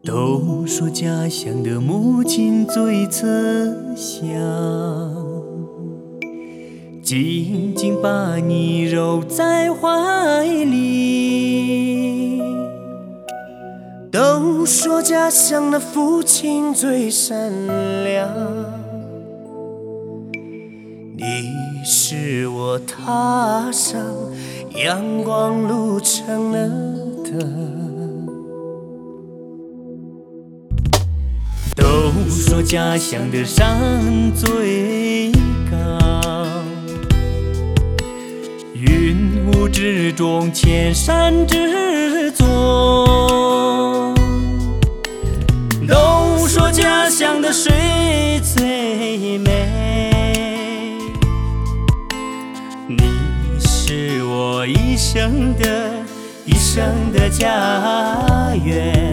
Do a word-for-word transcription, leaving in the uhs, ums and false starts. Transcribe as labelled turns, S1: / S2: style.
S1: 都说家乡的母亲最慈祥，紧紧把你揉在怀里。都说家乡的父亲最善良，你是我踏上阳光路程的灯。都说家乡的山最高，云雾之中千山之中。都说家乡的水最美，你是我一生的一生的家园。